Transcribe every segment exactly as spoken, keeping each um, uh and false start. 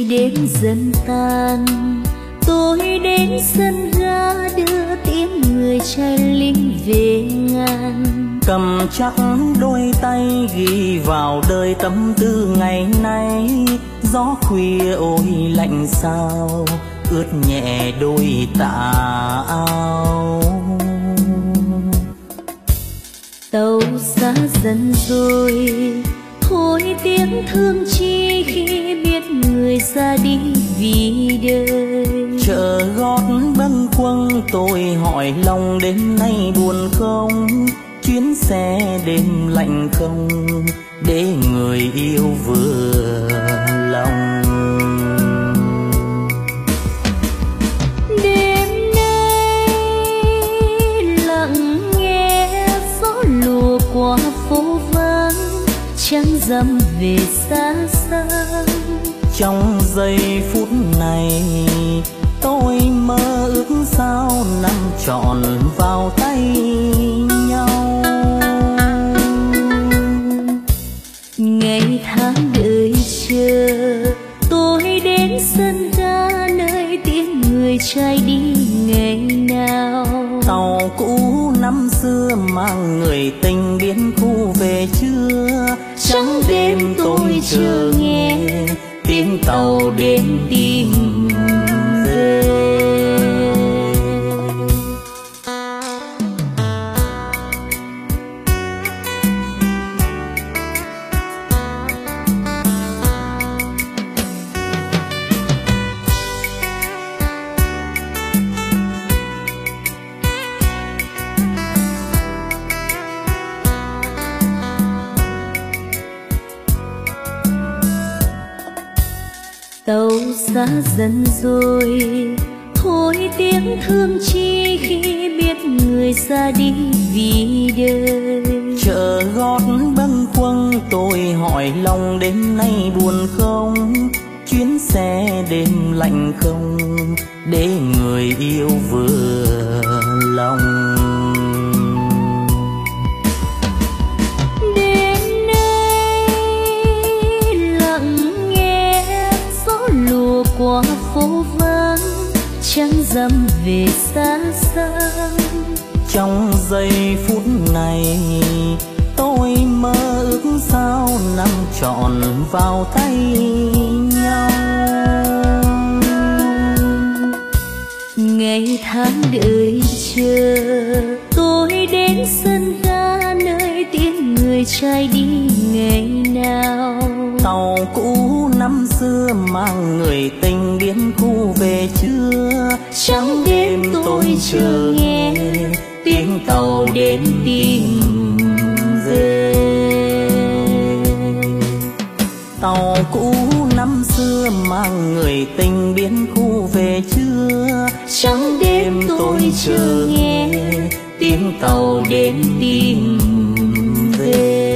đêm dần tan, tôi đến sân ga đưa tiễn người trai lính về ngàn. Cầm chắc đôi tay ghi vào đời tâm tư ngày nay, gió khuya ôi lạnh sao ướt nhẹ đôi tà áo. Tàu xa dần rồi, thôi tiếng thương chi khi biết người ra đi vì đời. Chợ gót bâng khuâng tôi hỏi lòng đêm nay buồn không, chuyến xe đêm lạnh không để người yêu vừa lòng. Đêm nay lặng nghe gió lùa qua phố vắng, trăng rằm về xa xa. Trong giây phút này tôi mơ ước sao nằm trọn vào tay nhau. Ngày tháng đợi chờ tôi đến sân ga nơi tiễn người trai đi ngày nào. Tàu cũ năm xưa mang người tình biến khu về chưa, Trắng đêm tôi chờ nghe tiếng tàu đến tìm về. Tàu xa dần rồi, thôi tiếng thương chi khi biết người ra đi vì đời. Chợ gót bâng khuâng tôi hỏi lòng đêm nay buồn không, chuyến xe đêm lạnh không để người yêu vừa lòng. Đêm nay lặng nghe gió lùa qua phố vắng, trăng rằm về xa xa. Trong giây phút này tôi mơ ước sao nằm trọn vào tay nhau. Ngày tháng đợi chờ tôi đến sân ga nơi tiễn người trai đi ngày nào. Tàu cũ năm xưa mang người tình biến khu về chưa, Trắng đêm tôi chờ nghe tiếng tàu đến tìm về. Tàu cũ năm xưa mang người tình biến khu về chưa, Trắng đêm tôi chờ nghe tiếng tàu đến tìm về.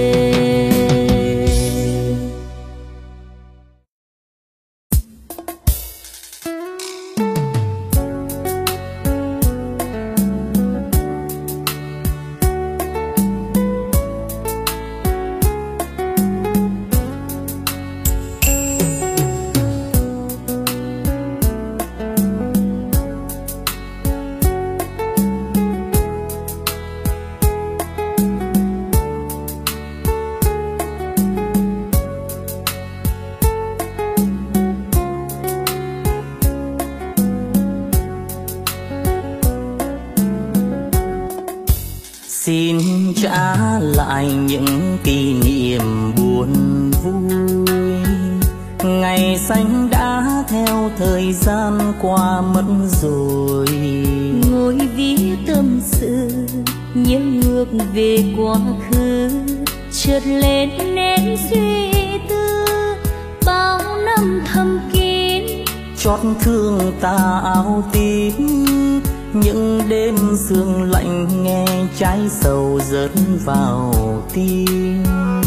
Xin trả lại những kỷ niệm buồn vui, ngày xanh đã theo thời gian qua mất rồi. Ngồi viết tâm sự nhớ ngược về quá khứ, chợt lên nén suy tư bao năm thầm kín. Chót thương ta áo tím, những đêm sương lạnh nghe trái sầu rớt vào tim.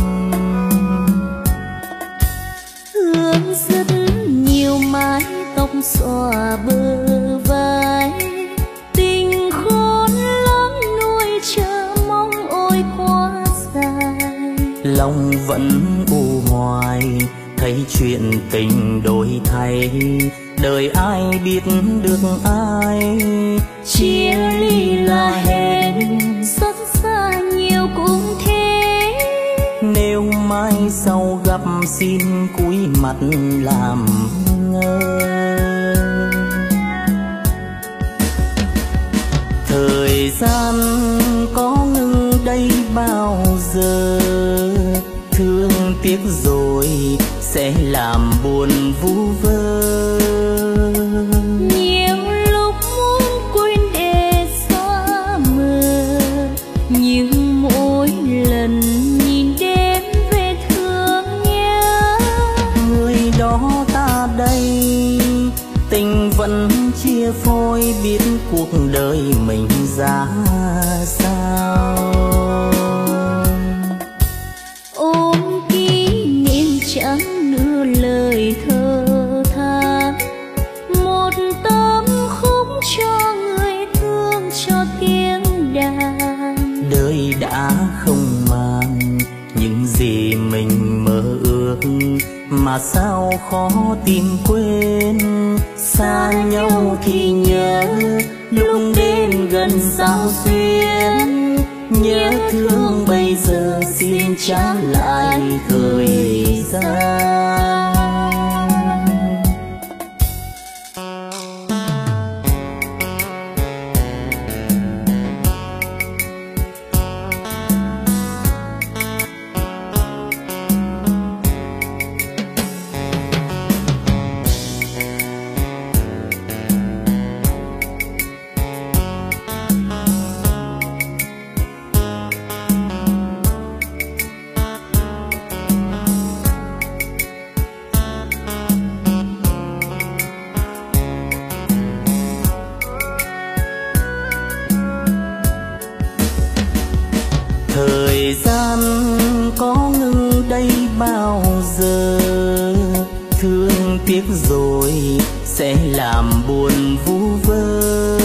Hương rất nhiều mái tóc xõa bờ vai, tình khôn lắm nuôi chờ mong ôi quá dài. Lòng vẫn u hoài thấy thấy chuyện tình đổi thay, đời ai biết được ai. Chia ly là hẹn, xót xa nhiều cũng thế. Nếu mai sau gặp xin cúi mặt làm ngơ. Thời gian có ngừng đây bao giờ, thương tiếc rồi sẽ làm buồn vu vơ. Nhiều lúc muốn quên để xóa mờ, nhưng mỗi lần nhìn đêm về thương nhớ. Người đó ta đây, tình vẫn chia phôi, biết cuộc đời mình ra sao. Ôm kỷ niệm chẳng nửa lời thơ than, một tấm khúc cho người thương cho tiếng đàn. Đời đã không màng những gì mình mơ ước, mà sao khó tìm quên. Xa nhau thì nhớ, lúc đến gần sao xuyên. Nhớ thương bây giờ xin trả lại thời gian. Thời gian có ngừng đây bao giờ, thương tiếc rồi sẽ làm buồn vu vơ.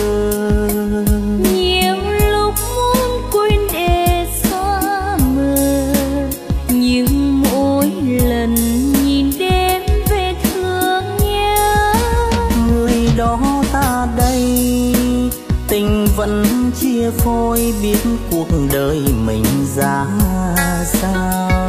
Nhiều lúc muốn quên để xóa mờ, nhưng mỗi lần nhìn đêm về thương nhớ. Người đó ta đây, tình vẫn chia phôi, biết cuộc đời mình ra sao.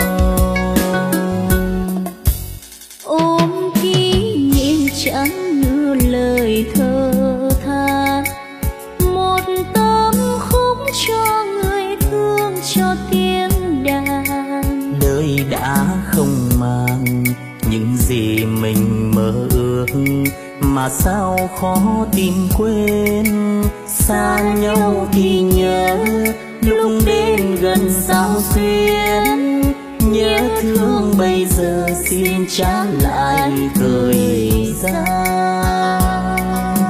Ôm kỷ niệm chẳng nửa lời thơ than, một tấm khúc cho người thương cho tiếng đàn. Đời đã không màng những gì mình mơ ước, mà sao khó tìm quên. Xa nhau thì nhớ, lúc đến gần sao xuyên. Nhớ thương bây giờ xin trả lại thời gian.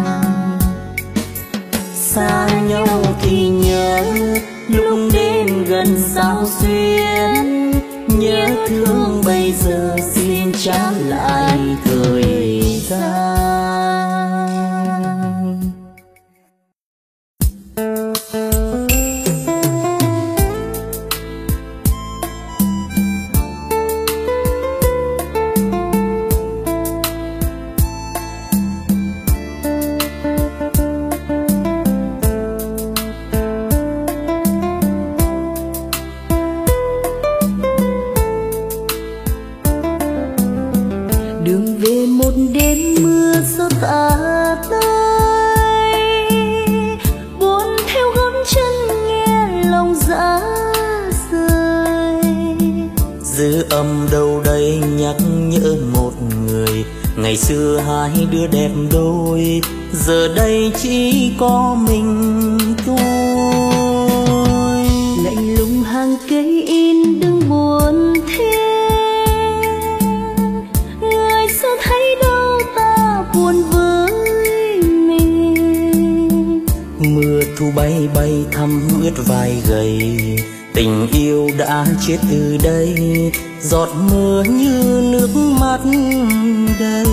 Xa nhau thì nhớ, lúc đến gần sao xuyên. Nhớ thương bây giờ xin trả lại thời gian. Đường về một đêm mưa gió tả tới, buồn theo gót chân nghe lòng rã rời. Dư âm đâu đây nhắc nhớ một người, ngày xưa hai đứa đẹp đôi, giờ đây chỉ có mình tôi. Lạnh lùng hàng cây in đừng buồn thêm, người xưa thấy đâu ta buồn với mình. Mưa thu bay bay thăm ướt vai gầy, tình yêu đã chết từ đây, giọt mưa như nước mắt đầy.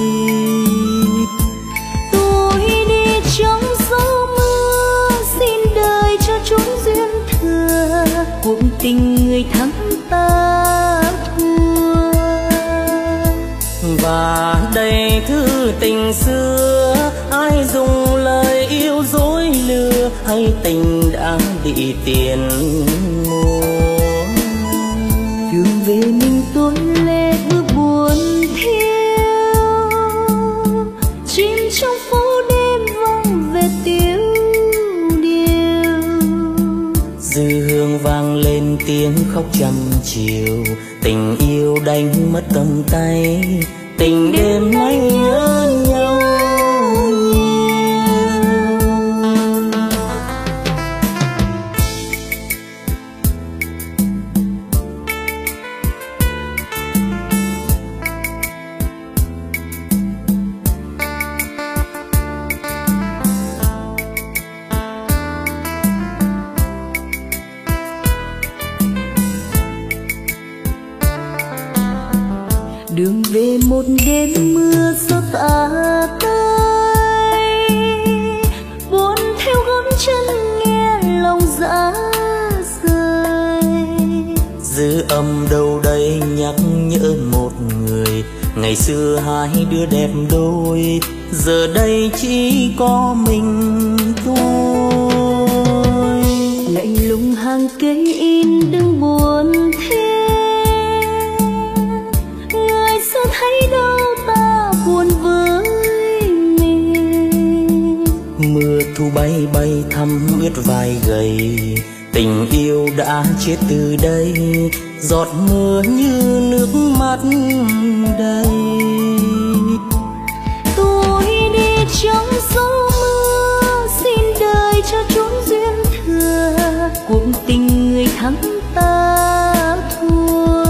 Tôi đi trong gió mưa, xin đời cho chúng duyên thừa, cuộc tình người thắng ta thua. thư tình xưa, ai dùng lời yêu dối lừa, hay tình đã bị tiền mua. Đường về mình tôi lệ bước buồn thiêu, chim trong phố đêm vang về tiếng điệu. Dư hương vang lên tiếng khóc trăm chiều, tình yêu đánh mất tầm tay, tình đêm nay nhớ nhau nhiều. Đường về một đêm mưa gió tả tới, buồn theo gót chân nghe lòng dã rời. Dư âm đâu đây nhắc nhớ một người, ngày xưa hai đứa đẹp đôi, giờ đây chỉ có mình tôi. Lạnh lùng hàng cây in đừng buồn thêm, thấy đâu ta buồn với mình. Mưa thu bay bay thăm ướt vai gầy, tình yêu đã chết từ đây, giọt mưa như nước mắt đây. Tôi đi trong gió mưa, xin đời cho chốn duyên thừa, cuộc tình người thắng ta thua.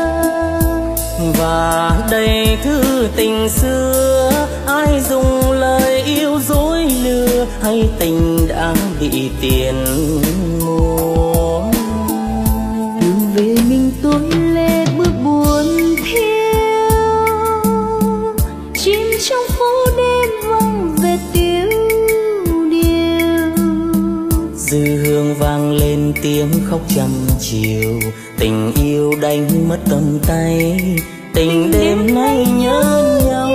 Và đây thư tình xưa, ai dùng lời yêu dối lừa, hay tình đã bị tiền mua. Đường về mình tôi lệ bước buồn thiêu, chim trong phố đêm vang về tiếng điệu. Dư hương vang lên tiếng khóc trăm chiều, tình yêu đánh mất tầm tay, tình đêm nay nhớ nhau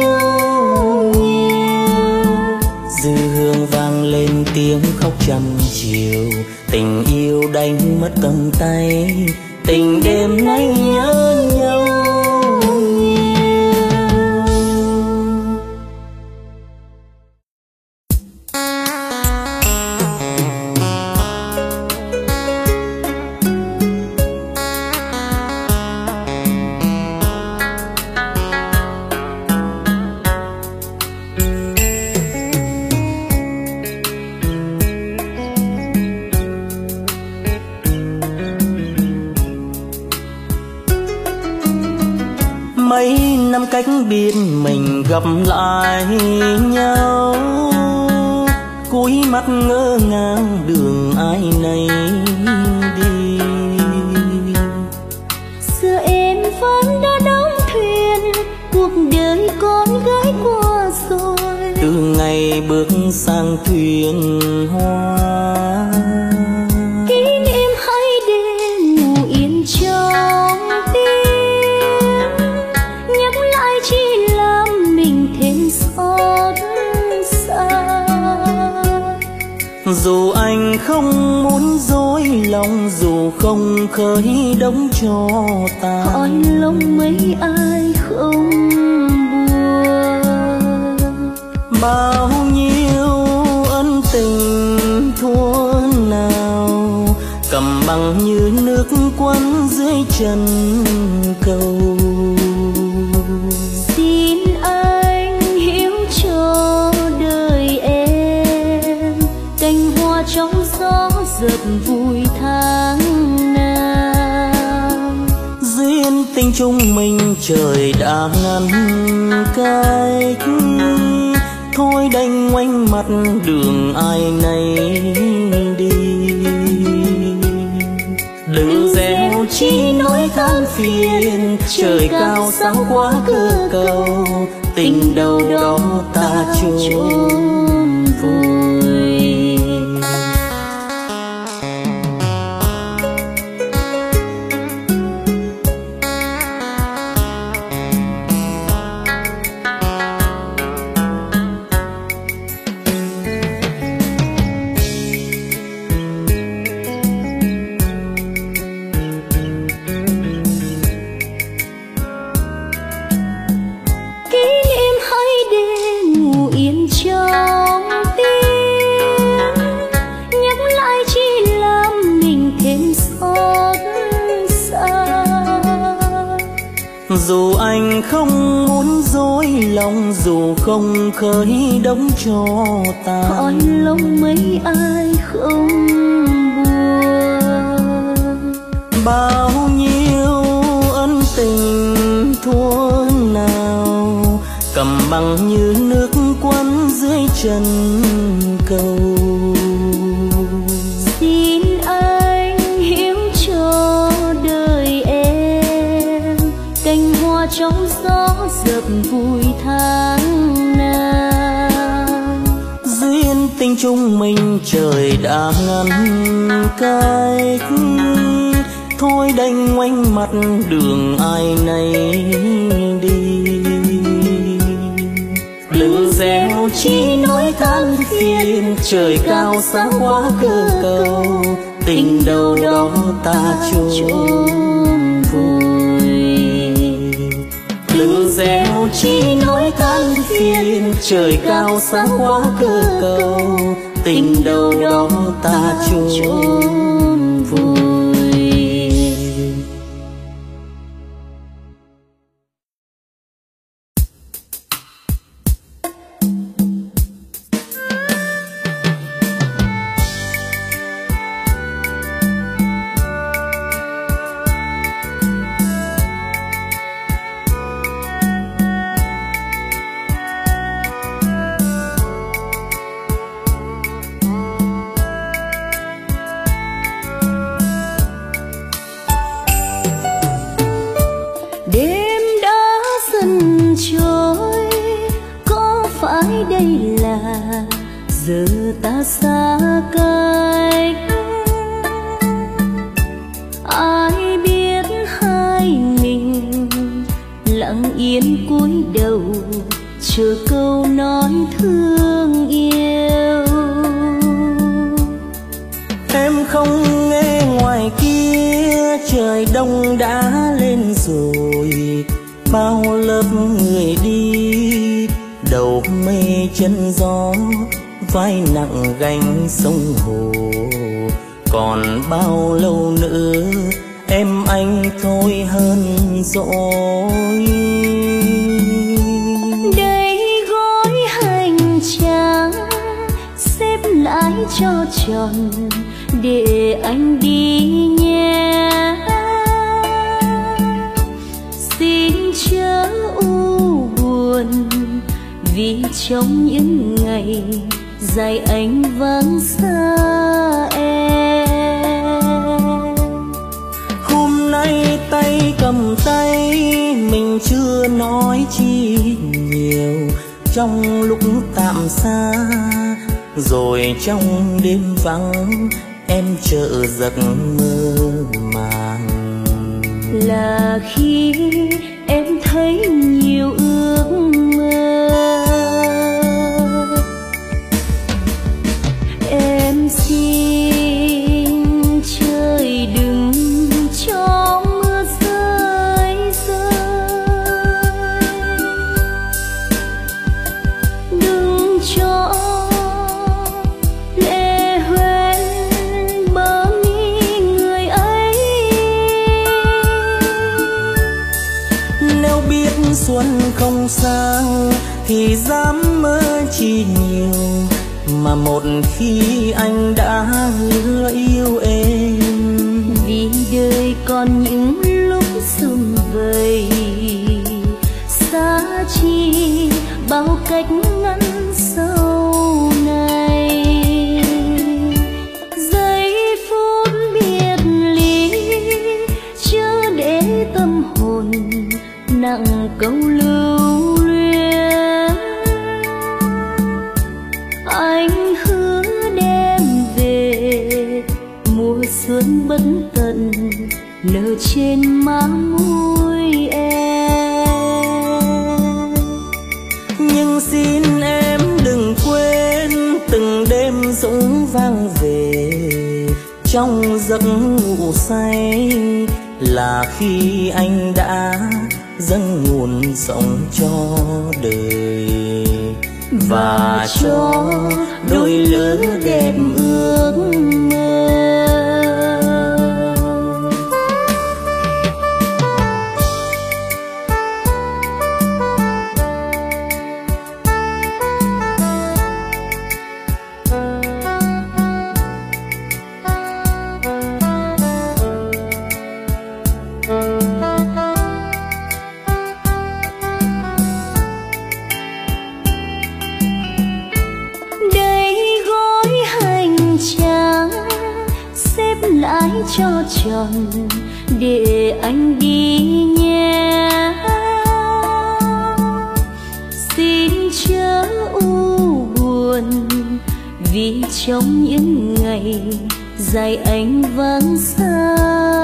nhiều. Dư hương vang lên tiếng khóc trăm chiều, tình yêu đánh mất tầm tay, tình đêm nay nhớ nhau nhiều. Mấy năm cách biệt mình gặp lại nhau, cúi mắt ngỡ ngàng đường ai nấy đi. Giờ em vẫn đã đóng thuyền, cuộc đời con gái qua rồi. Từ ngày bước sang thuyền hoa, kỷ niệm hay đêm ngủ yên trong tim, nhắc lại chỉ làm mình thêm xót xa. Dù anh không muốn dối lòng, dù không khơi đống cho ta, hỏi lòng mấy ai không buồn. Bao nhiêu ân tình thua nào, cầm bằng như nước quấn dưới chân cầu. Xin anh hiểu cho đời em, cành hoa trong gió giật vui tháng năm. Duyên tình chúng mình trời đã ngăn cách, thôi đành ngoảnh mặt đường ai nấy đi. Đừng gieo chi nỗi than phiền, trời cao sáng quá cơ cầu, tình đâu đó ta chôn vùi. Dù anh không muốn dối lòng, dù không khơi đống cho ta, hỏi lòng mấy ai không buồn. Bao nhiêu ân tình thuở nào cầm bằng như nước quân dưới chân cầu. Xin anh hiểu cho đời em, cành hoa trong gió dập vui tháng nào. Duyên tình chúng mình trời đã ngăn cách, thôi đành ngoảnh mặt đường ai nấy đi. Đừng gieo chi nỗi than phiền, trời cao xa quá cơ cầu, tình đâu đó ta chôn vùi. Đừng gieo chi nỗi than phiền, trời cao xa quá cơ cầu, tình đâu đó ta chôn vùi. Giờ ta xa cách, ai biết hai mình lặng yên cúi đầu chờ câu nói thương yêu. Em không nghe ngoài kia trời đông đã lên rồi, bao lớp người đi đầu mê chân gió, vai nặng gánh sông hồ. Còn bao lâu nữa em anh thôi hơn rồi. Đây gói hành trang xếp lại cho tròn để anh đi nhé. Xin chớ u buồn vì trong những ngày dài anh vắng xa em. Hôm nay tay cầm tay mình chưa nói chi nhiều, trong lúc tạm xa rồi trong đêm vắng em chợt giấc mơ màng. Là khi em thấy nhiều ước mơ, em xin trời đừng cho mưa rơi rơi, đừng cho lệ hoen bờ mi người ấy. Nếu biết xuân không sang thì dám mơ chi nhiều, mà một khi anh đã hứa yêu em. Vì đời còn những lúc sum vầy, xa chi bao cách ngăn sau này. Giây phút biệt ly chớ để tâm hồn nặng câu lưu luyến. Anh hứa đem về mùa xuân bất tận nở trên má môi em. Nhưng xin em đừng quên từng đêm dũng vang về trong giấc ngủ say, là khi anh đã dâng nguồn sống cho đời và cho đôi lứa đẹp ước mơ. cho tròn để anh đi nhé. Xin chớ u buồn vì trong những ngày dài anh vắng xa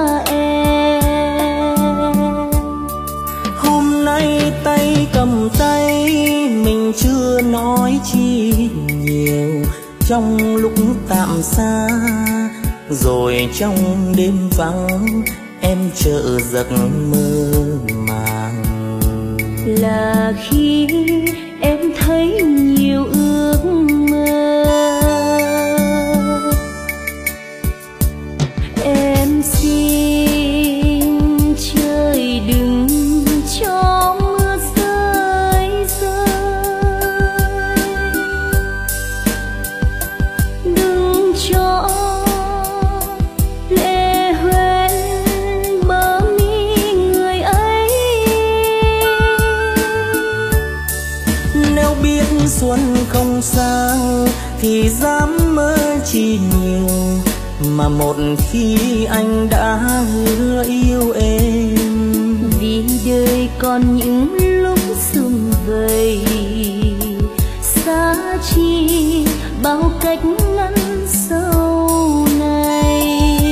em. Hôm nay tay cầm tay mình chưa nói chi nhiều, trong lúc tạm xa rồi trong đêm vắng em chợt giấc mơ màng. Là khi em thấy nhiều ước mơ, em xin trời đừng cho mưa rơi rơi, đừng cho lệ hoen bờ mi người ấy. Nếu biết xuân không sang thì dám mơ chi nhiều, mà một khi anh đã hứa yêu em. Vì đời còn những lúc sum vầy, xa chi bao cách ngăn sau này.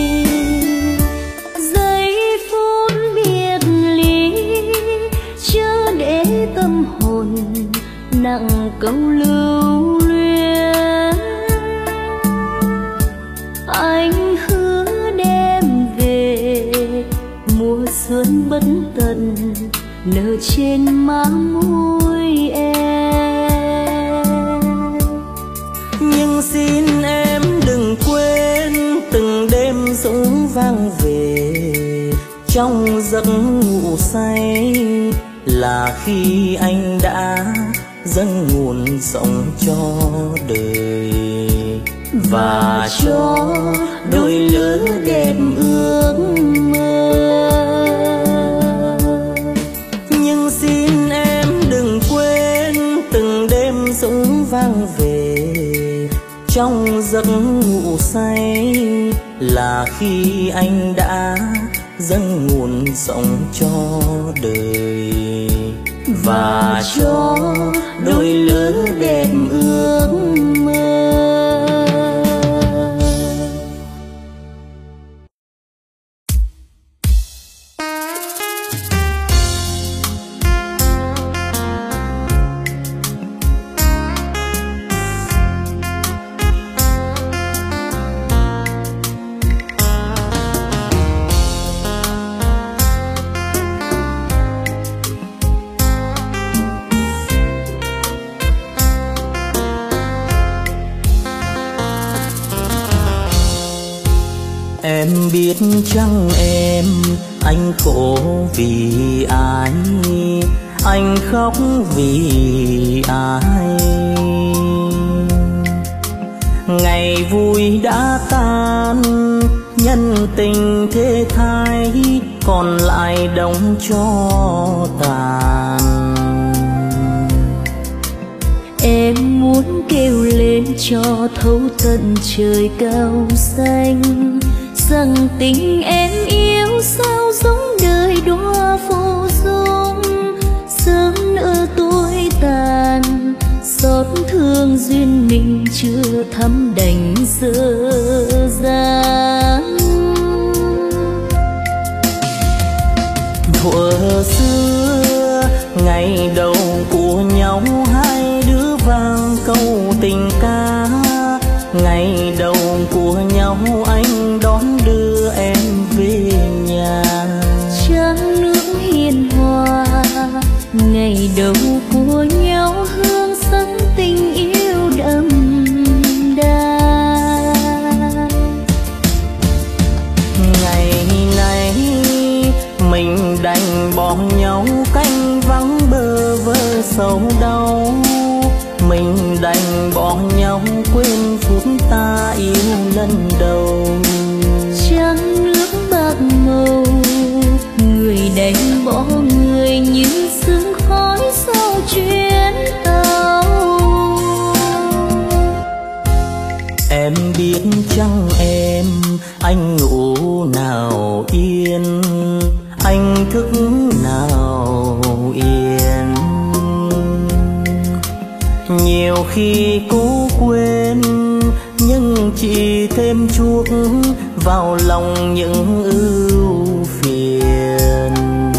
Giây phút biệt ly chớ để tâm hồn nặng câu lưu luyến. Anh hứa đem về mùa xuân bất tận nở trên má môi em. Nhưng xin em đừng quên từng đêm dũng vang về, trong giấc ngủ say là khi anh đã dâng nguồn sống cho đời và cho đôi lứa đẹp ước mơ. Nhưng xin em đừng quên từng đêm dũng vang về, trong giấc ngủ say là khi anh đã dâng nguồn sống cho đời và cho đôi lứa đẹp ước mơ. Em biết chăng em, anh khổ vì ai, anh khóc vì ai. Ngày vui đã tan, nhân tình thế thái, còn lại đống cho tàn. Em muốn kêu lên cho thấu tận trời cao xanh, rằng tình em yêu sao giống đời đóa phù dung, sớm nỡ tối tàn, xót thương duyên mình chưa thắm đành dở dang. Thuở xưa ngày đầu của nhau hai đứa vang câu tình ca, ngày đầu của nhau anh đón đưa em về nhà. Trăng nước hiền hòa ngày đầu của nhau, hương sắc tình yêu đậm đà. Ngày này mình đành bỏ nhau canh vắng bơ vơ sầu đau, mình đành bỏ nhau quên phút ta yêu lần đầu. Trăng nước bạc màu người đành bỏ người như sương khói sau chuyến tàu. Em biết chăng em, anh ngủ Nhiều khi cố quên nhưng chỉ thêm chuốc vào lòng những ưu phiền.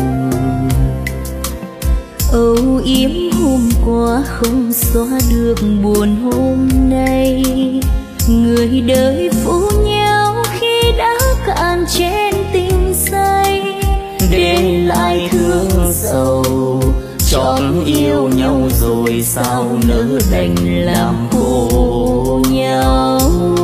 Âu yếm hôm qua không xóa được buồn hôm nay, người đời phụ nhau khi đã cạn chén tình say, để lại thương sầu. Chót yêu nhau rồi sao nỡ đành làm khổ nhau.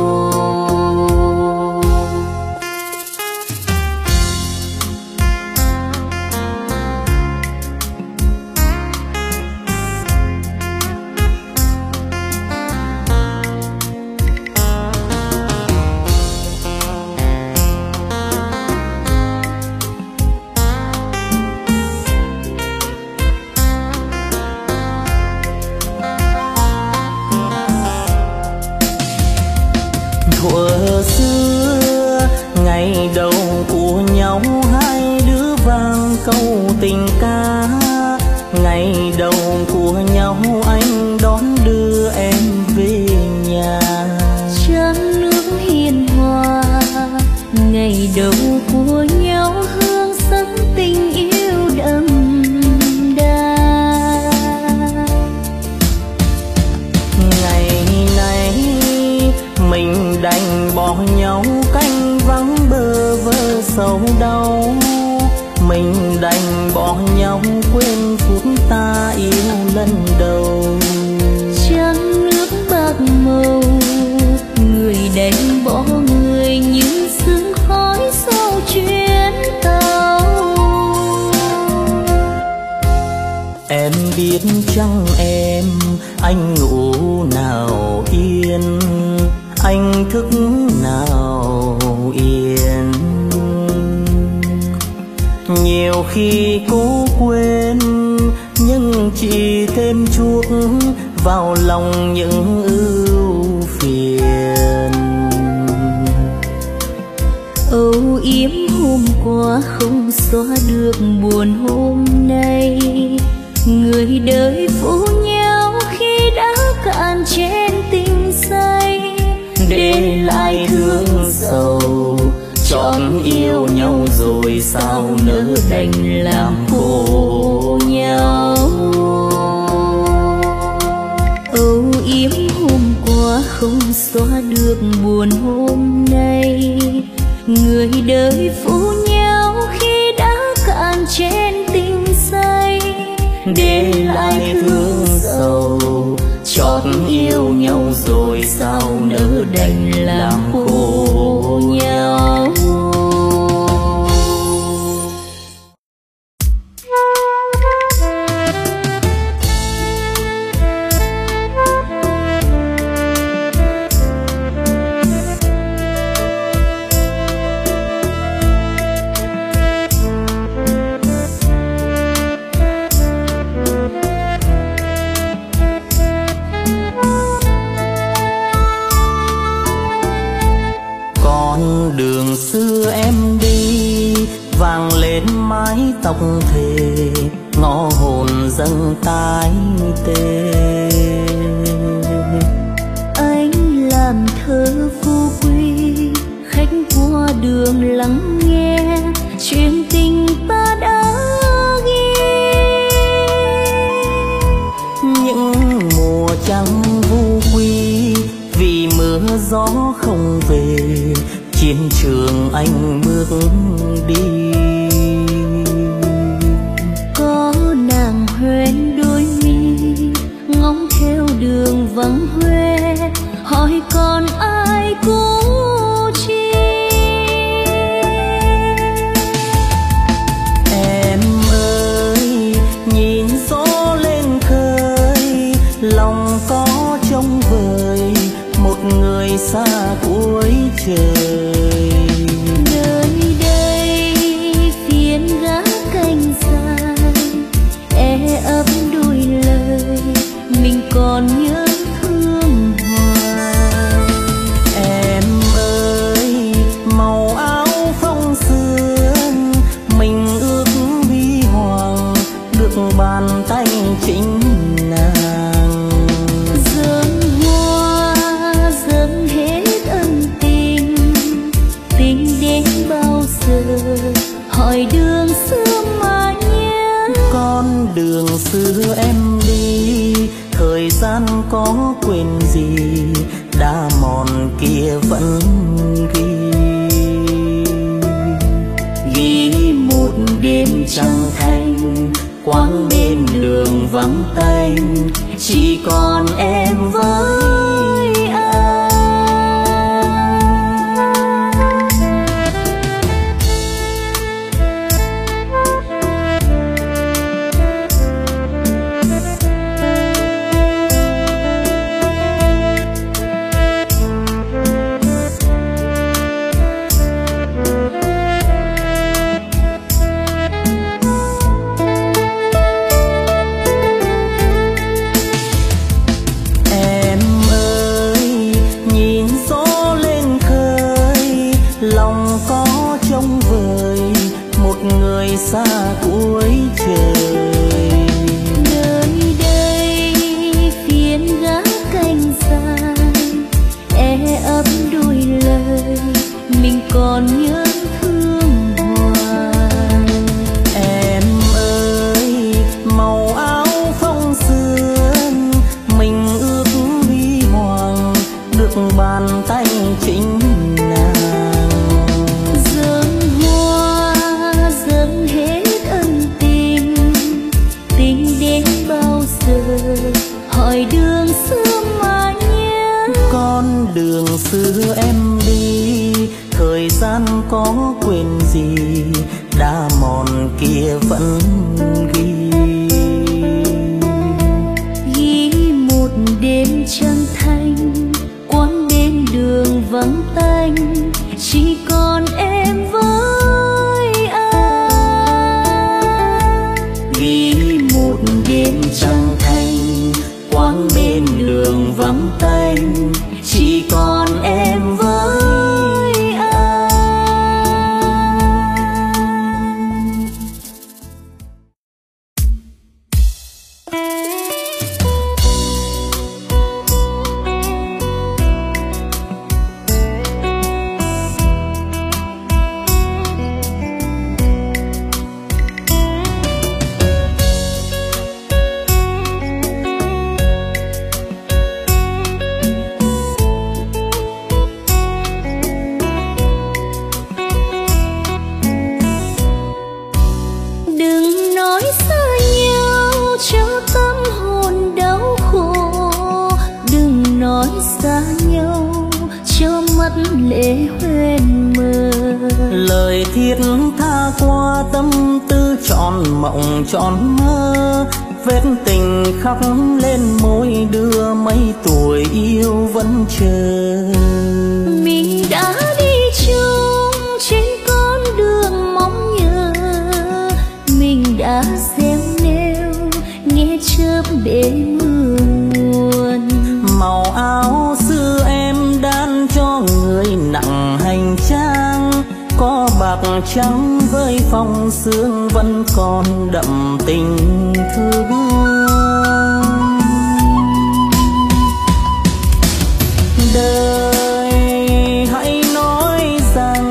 Thuở xưa ngày đầu của nhau hai đứa vang câu tình ca, ngày đầu của nhau anh đón đưa em về nhà. Chén nước hiền hòa ngày đầu của nhau hương sắc tình yêu đậm đà. Ngày này mình đành bỏ nhau canh vắng bơ vơ sầu đau, mình đành bỏ nhau quên phút ta yêu lần đầu. Trăng nước bạc màu người đành bỏ người như sương khói sau chuyến tàu. Em biết chăng em, anh ngủ nào yên, anh thức nào yên. Nhiều khi cố quên nhưng chỉ thêm chuốc vào lòng những ưu phiền. Âu yếm hôm qua không xóa được buồn hôm nay, người đời phụ nhau khi đã cạn chén tình say, để lại thương sầu. Chót yêu nhau rồi sao nỡ đành làm khổ nhau. Âu yếm hôm qua không xóa được buồn hôm nay, người đời phụ nhau khi đã cạn chén tình say, để lại thương sầu. Chót yêu nhau rồi sao nỡ đành làm khổ nhau. Đường xưa em đi vàng lên mái tóc thề, ngõ hồn dâng tái tê. Anh làm thơ phú quý, khách qua đường lắng nghe chuyện tình ta đã ghi. Những mùa trăng vu quy vì mưa gió không về, chiến trường anh bước đi. Có nàng hoen đôi mi ngóng theo đường vắng hoe, hỏi còn ai cố chi. Em ơi nhìn gió lên khơi, lòng có trông vời một người xa cuối trời. Nơi đây phiên gác cành dài, e ấp đôi lời mình còn nhớ thương hoài. Em ơi màu áo phong sương mình ước huy hoàng, được bàn tay chính nàng. có quên gì, đã mòn kia vẫn ghi. Ghi một đêm trăng thanh, quãng bên đường vắng tanh, chỉ còn em với anh. Xa cuối trời, nơi đây phiên gác cánh dài, e ấp đôi lời mình còn nhớ thương hoài. Em ơi màu áo phong sương, mình ước huy hoàng được bàn tay chính hỏi đường xưa mà nhớ. Con đường xưa em đi, thời gian có quên gì, đã mòn kia vẫn ghi. Ghi một đêm trăng thanh, quãng bên đường vắng tanh, chỉ còn em với anh. Ghi một đêm trăng thanh, quãng bên đường vắng tanh, chỉ còn em với anh. Lệ hoen mơ lời thiết tha qua tâm tư trọn mộng trọn mơ, vết tình khắc lên môi đưa mấy tuổi yêu vẫn chờ. Mình đã đi chung trên con đường mong nhớ, mình đã gieo nêu nghe chớp bể mưa nguồn. Màu áo xưa em đan cho người nặng hành trang, có bạc trắng với phong sương vẫn còn đậm tình thương. Đời hãy nói rằng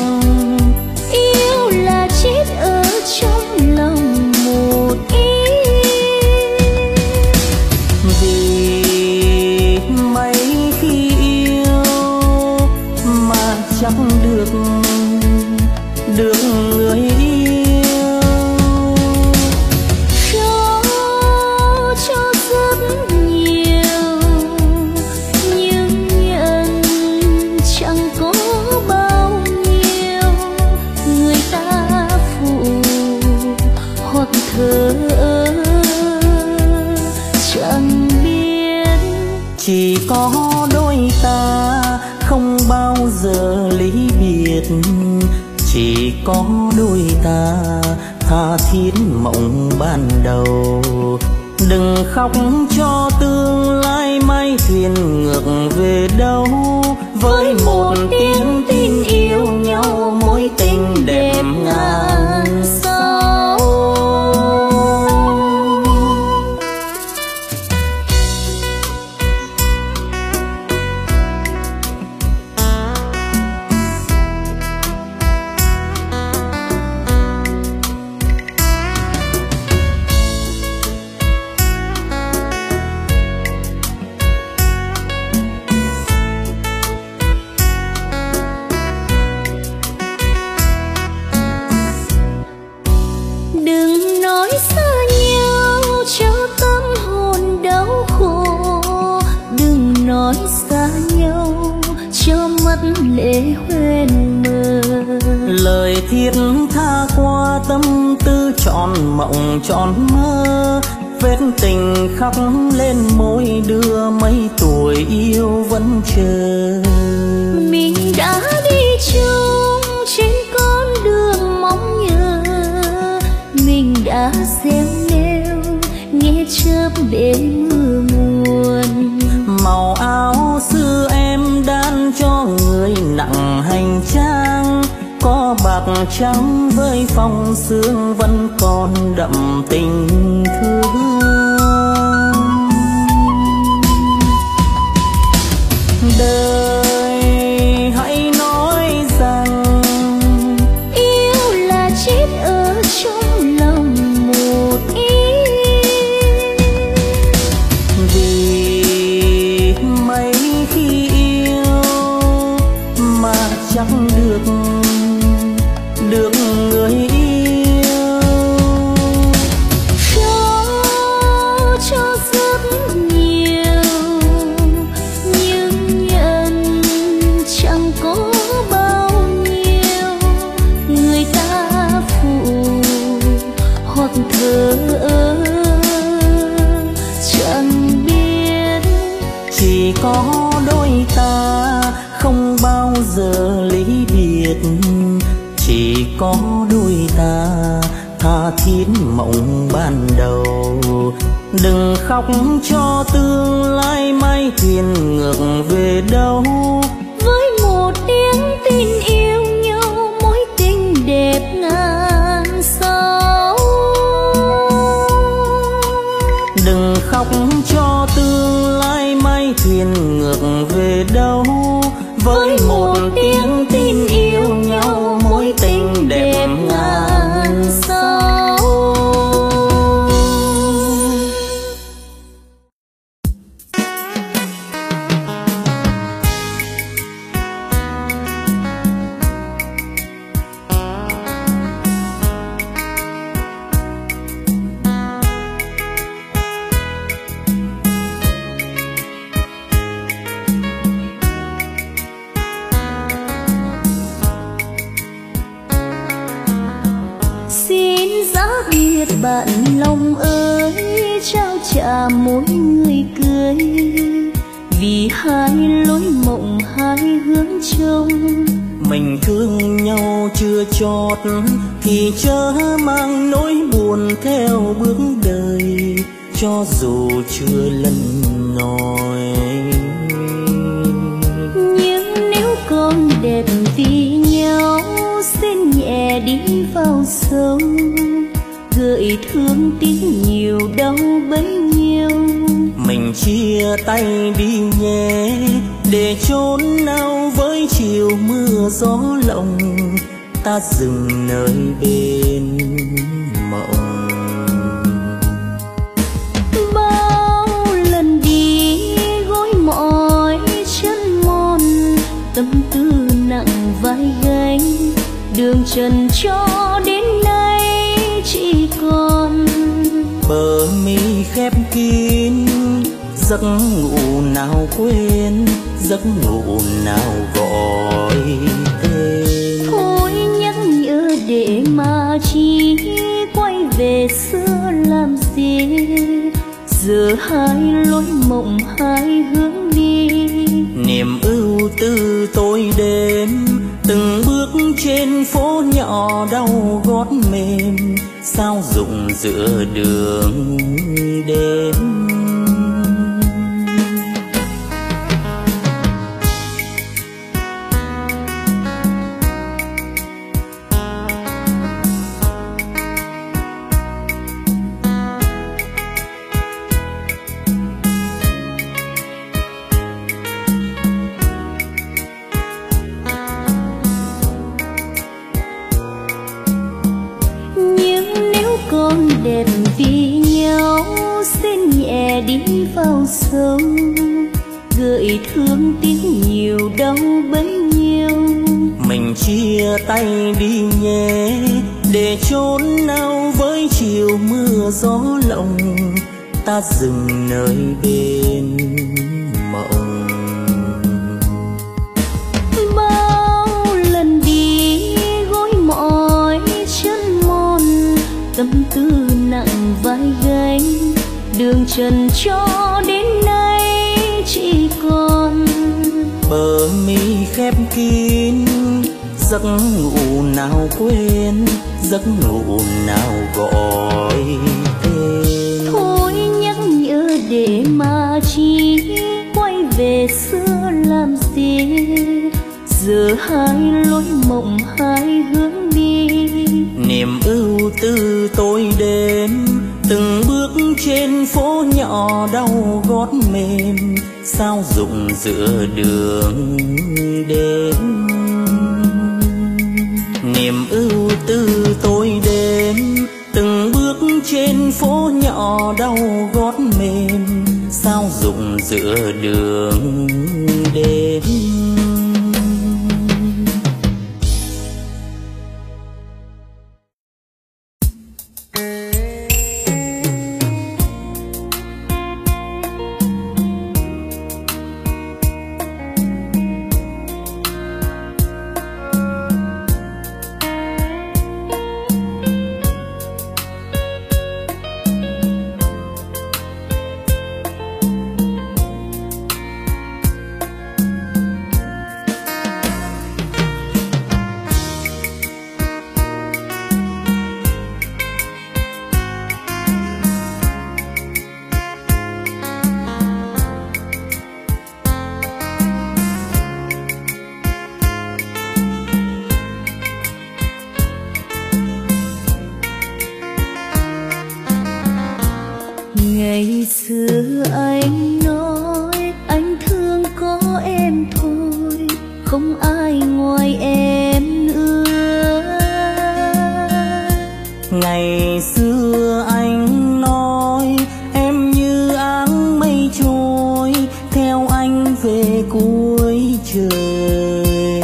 yêu là chết ở trong lòng một ý, vì mấy khi yêu mà chẳng được được người yêu. Cho cho rất nhiều nhưng nhận chẳng có bao nhiêu, người ta phụ hoặc thờ ơ chẳng biết. Chỉ có đôi ta không bao giờ ly biệt, chỉ có đôi ta tha thiết mộng ban đầu. Đừng khóc cho tương lai mai thuyền ngược về đâu, với một tiếng tin yêu nhau mối tình đẹp ngàn sao. mắt lệ hoen mờ. Lời thiết tha qua tâm tư trọn mộng trọn mơ, vết tình khắc lên môi đưa mấy tuổi yêu vẫn chờ. Mình đã đi chung trên con đường mong nhớ, mình đã gieo nêu nghe chớp bể mưa nguồn. Màu áo xưa em đan cho người nặng hành trang, có bạc trắng với phong sương vẫn còn đậm tình thương. Đời hãy nói rằng yêu là chết ở trong lòng một ý, vì mấy khi yêu mà chẳng được được người yêu. cho cho rất nhiều nhưng nhận chẳng có bao nhiêu, người ta phụ hoặc thờ ơ chẳng biết. Chỉ có đôi ta không bao giờ ly biệt, chỉ có đôi ta tha thiết mộng ban đầu. Đừng khóc cho tương lai mai thuyền ngược về đâu, với một tiếng tin yêu nhau mối tình đẹp ngàn sao. đừng khóc cho tương lai mai thuyền ngược về đâu, với một tiếng tin yêu nhau mối tình đẹp ngàn sao. Bạn lòng ơi trao trả mỗi người cười, vì hai lối mộng hai hướng trông. Mình thương nhau chưa chót thì chớ mang nỗi buồn theo bước đời, cho dù chưa lần ngồi. Nhưng nếu còn đẹp vì nhau xin nhẹ đi vào sâu, gợi thương tiếc nhiều đau bấy nhiêu. Mình chia tay đi nhé, để chốn nào với chiều mưa gió lộng, ta dừng nơi bên mộng. Bao lần đi gối mỏi chân mòn, tâm tư nặng vai gánh, đường trần cho đến nay chỉ còn bờ mi khép kín, giấc ngủ nào quên, giấc ngủ nào gọi tên. thôi nhắc nhớ để mà chi quay về xưa làm gì, giờ hai lối mộng hai hướng đi. Niềm ưu tư tôi đêm từng bước trên phố nhỏ đau gót mềm, sao rụng giữa đường đêm. Đẹp vì nhau xin nhẹ đi vào sâu, gợi thương tiếc nhiều đau bấy nhiêu. Mình chia tay đi nhé, để chốn nào với chiều mưa gió lộng, ta dừng nơi bên mộng. đường trần cho đến nay chỉ còn bờ mi khép kín, giấc ngủ nào quên, giấc ngủ nào gọi tên. Thôi nhắc nhớ để mà chi, quay về xưa làm gì, giờ hai lối mộng hai hướng đi. Niềm ưu tư tôi đến, từng bước trên phố nhỏ đau gót mềm, sao rụng giữa đường đến. Niềm ưu tư tôi đến, từng bước trên phố nhỏ đau gót mềm, sao rụng giữa đường đến. Ngày xưa anh nói anh thương có em thôi, không ai ngoài em nữa. Ngày xưa anh nói em như áng mây trôi, theo anh về cuối trời.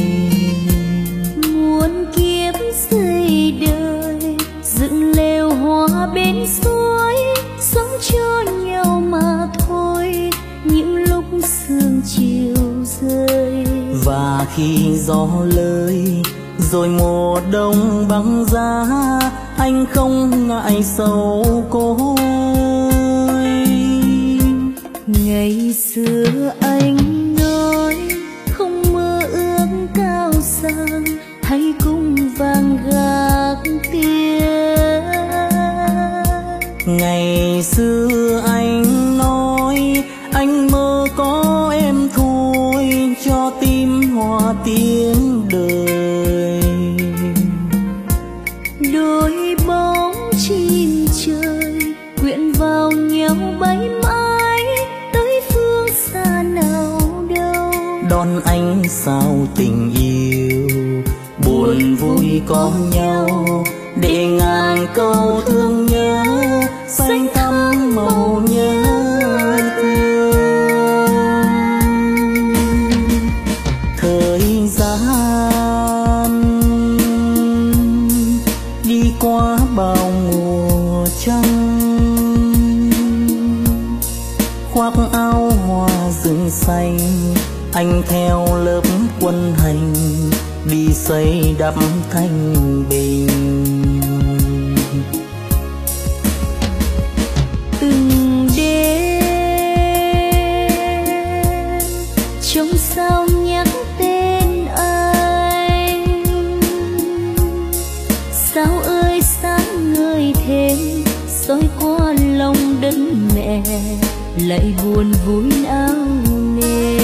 Muôn kiếp xây đời, dựng lều hoa bên suối, sống cho nhau mà thôi, những lúc sương chiều rơi. Và khi gió lơi rồi mùa đông băng giá, anh không ngại sầu côi. Ngày xưa anh nói không mơ ước cao sang, hãy cùng vàng gác tiếng. Ngày xưa anh nói anh mơ có em thôi, cho tim hòa tiếng đời. Đôi bóng chim trời quyện vào nhau bay mãi, tới phương xa nào đâu. Đón anh sao tình yêu, buồn vui có nhau, để ngàn câu thương nhớ xanh thắm màu nhớ thương. Thời gian đi qua bao mùa trăng, khoác áo hoa rừng xanh, anh theo lớp quân hành đi xây đắp thanh bình. Từng đêm trong sao nhắc tên anh, sao ơi sáng ngời thế soi qua lòng đất mẹ, lại buồn vui áo nề.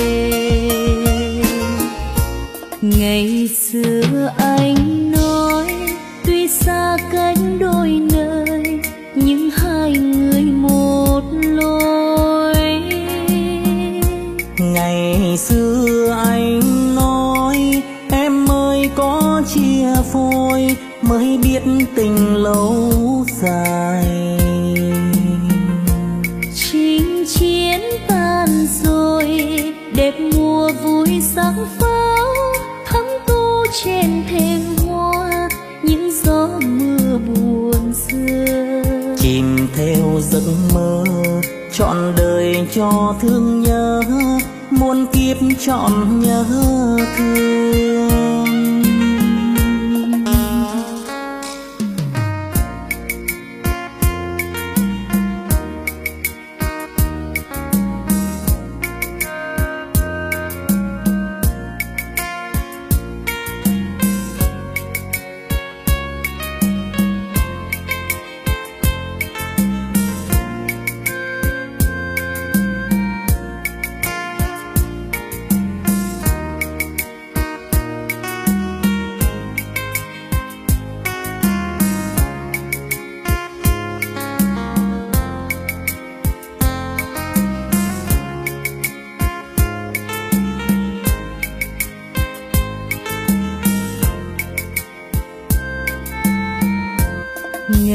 Ngày xưa anh nói tuy xa cách đôi nơi, nhưng hai người một lối. Ngày xưa anh nói em ơi có chia phôi, mới biết tình lâu dài. Chinh chiến tan rồi, đẹp mùa vui sắc pháo, thắm tô trên thềm hoa, những gió mưa buồn xưa. Chìm theo giấc mơ trọn đời cho thương nhớ, muôn kiếp trọn nhớ thương.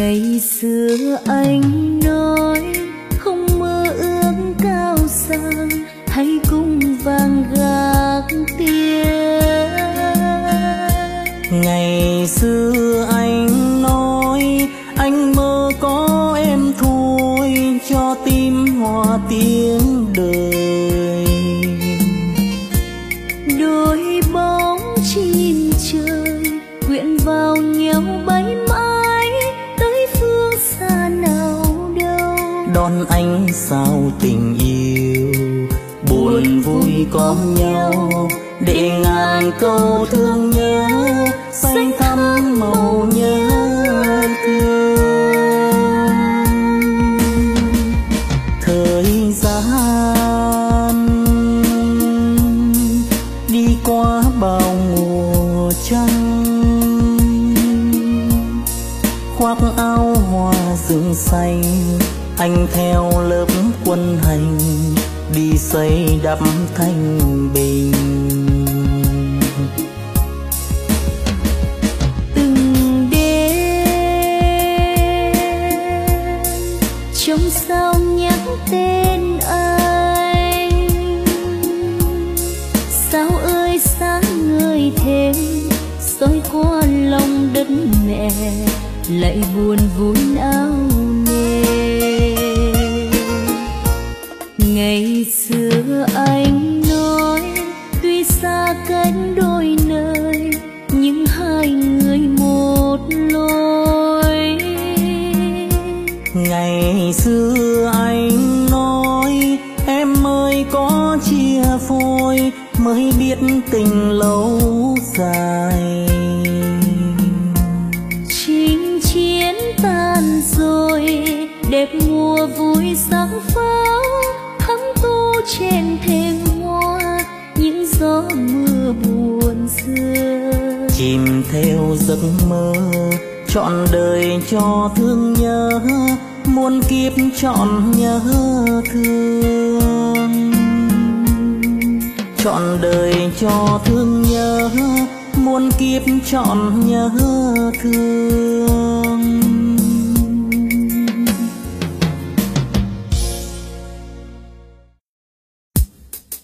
Ngày xưa anh nói không mơ ước cao xa, hãy cùng vàng gác tiền. Ngày xưa anh nói anh mơ có em thôi, cho tim hòa tiếng đời. Đôi bóng chim trời quyện vào nhau bay mãi tới phương xa nào đâu. Đón anh sao tình yêu buồn vui có nhau, để ngàn câu thương nhớ xanh thắm màu nhớ thương. Thời gian đi qua bao mùa trăng, khoác áo hoa rừng xanh, anh theo lớp quân hành đi xây đắp thanh bình. Từng đêm trong sao nhắc tên anh, sao ơi sáng ngời thêm soi qua lòng đất mẹ, lại buồn vui áo nề. Ngày xưa anh nói tuy xa cách đôi nơi, nhưng hai người một lối. Ngày xưa anh nói em ơi có chia phôi, mới biết tình lâu dài. Chinh chiến tan rồi, đẹp mùa vui sắc pháo, thắm tô trên thềm hoa những gió mưa buồn xưa. Chìm theo giấc mơ trọn đời cho thương nhớ, muôn kiếp trọn nhớ thương. Trọn đời cho thương nhớ, muôn kiếp trọn nhớ thương.